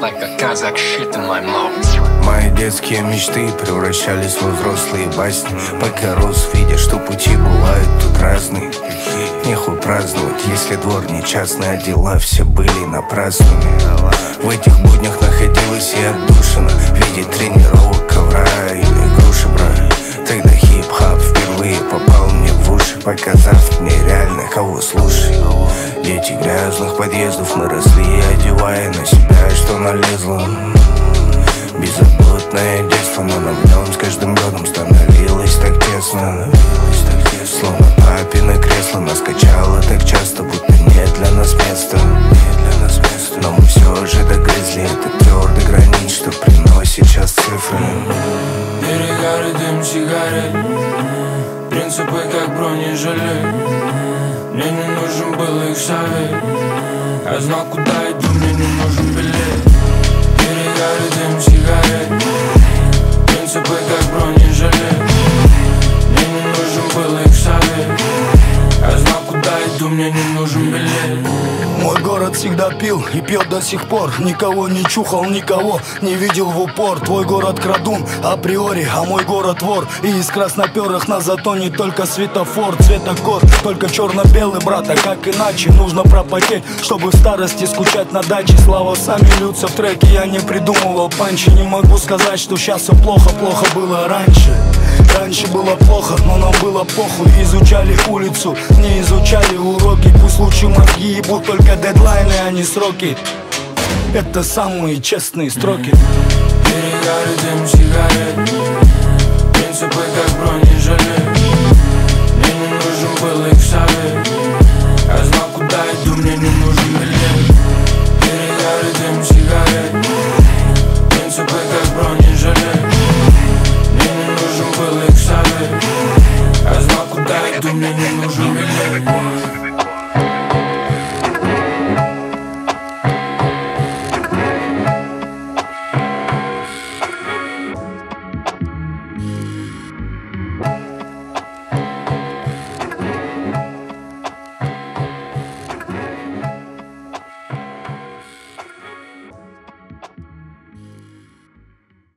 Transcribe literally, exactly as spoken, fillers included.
like a Kazakh shit in my mouth. Мои детские мечты превращались во взрослые басни. Пока рос, видя, что пути бывают тут разные. Нехуй праздновать, если двор не частный, а дела все были напрасными. В этих буднях находилась и отдушина в виде тренировок, ковра или груши, брат. Тогда хип-хап впервые попал мне в уши, показав мне реально, кого слушай. Дети грязных подъездов мы росли, одевая на себя, что налезло. Беззаботное детство, но на нем с каждым годом становилось так тесно. Словно папино кресло нас качало так часто, будто нет для нас места. Но мы все же догрызли этот твердый гранит, что приносит сейчас цифры. Перегары, дым, сигарет, принципы как бронежилет. Мне не нужен был их совет, я знал, куда иду, мне не нужен билет. Перегары, дым, сигарет, принципы как бронежилет. Мне не нужен был их совет, я знал, куда иду, мне не нужен билет. Мой город всегда пил и пьет до сих пор. Никого не чухал, никого не видел в упор. Твой город крадун априори, а мой город вор. И из красноперых на затоне только светофор. Цветокор, только черно-белый, брат, а как иначе? Нужно пропотеть, чтобы в старости скучать на даче. Слава сами льются в треке, я не придумывал панчи. Не могу сказать, что сейчас все плохо, плохо было раньше. Раньше было плохо, но нам было похуй. Изучали улицу, не изучали уроки. Пусть лучше мозги ебут только дедлайны, а не сроки. Это самые честные строки. Перегары, дым, сигарет, принципы